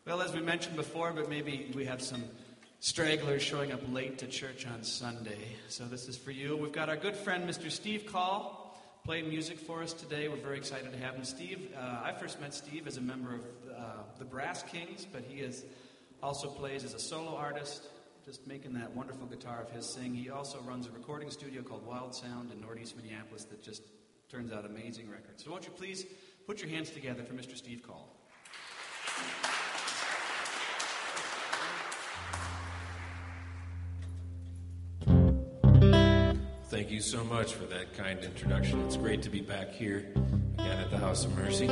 Well, as we mentioned before, but maybe we have some stragglers showing up late to church on Sunday. So this is for you. We've got our good friend, Mr. Steve Call, playing music for us today. We're very excited to have him. Steve, I first met Steve as a member of the Brass Kings, but he also plays as a solo artist, just making that wonderful guitar of his sing. He also runs a recording studio called Wild Sound in Northeast Minneapolis that just turns out amazing records. So won't you please put your hands together for Mr. Steve Call. Thank you so much for that kind introduction. It's great to be back here again at the House of Mercy.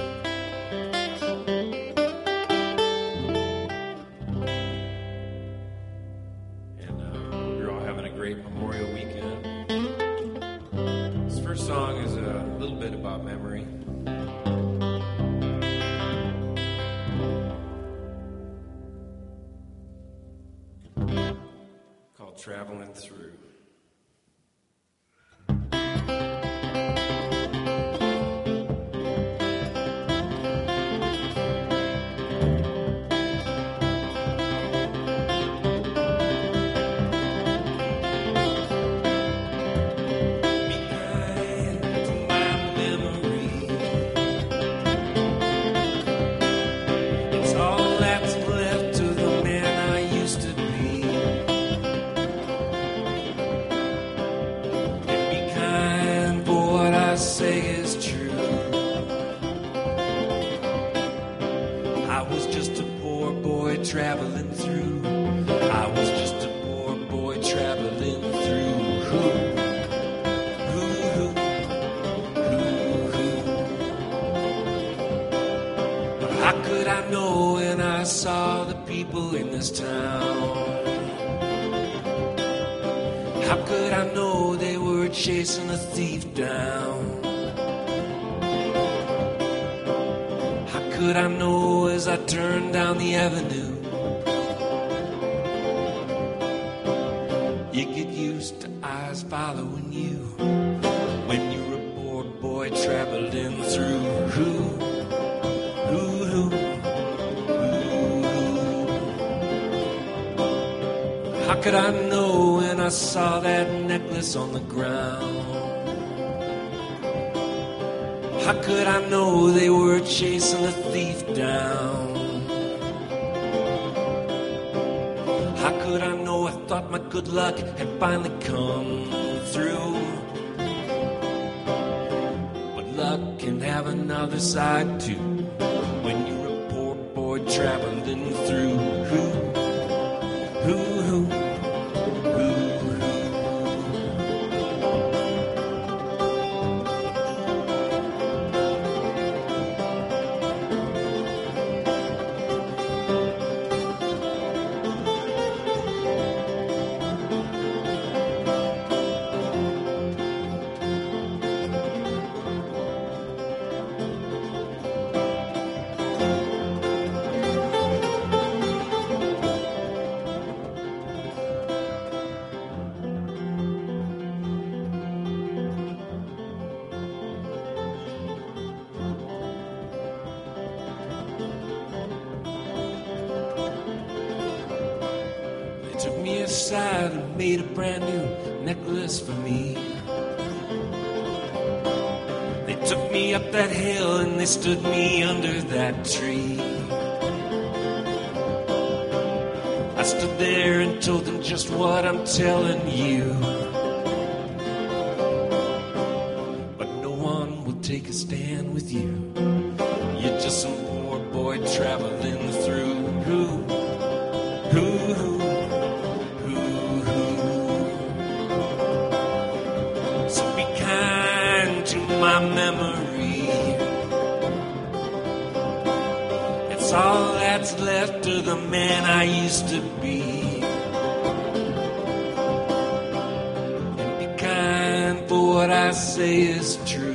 And hope you're all having a great Memorial Weekend. This first song is a little bit about memory. Called Traveling Through. Traveling through. I was just a poor boy traveling through. But how could I know when I saw the people in this town? How could I know they were chasing a thief down? How could I know as I turned down the avenue? You get used to eyes following you when you're a poor boy traveling through. How could I know when I saw that necklace on the ground? How could I know they were chasing a thief down? How could I know I thought my good luck had finally come through? But luck can have another side too when you're a poor boy traveling through. Aside and made a brand new necklace for me. They took me up that hill and they stood me under that tree. I stood there and told them just what I'm telling you. But no one will take a stand with you. You're just some poor boy traveling through. My memory, it's all that's left of the man I used to be. And be kind, for what I say is true.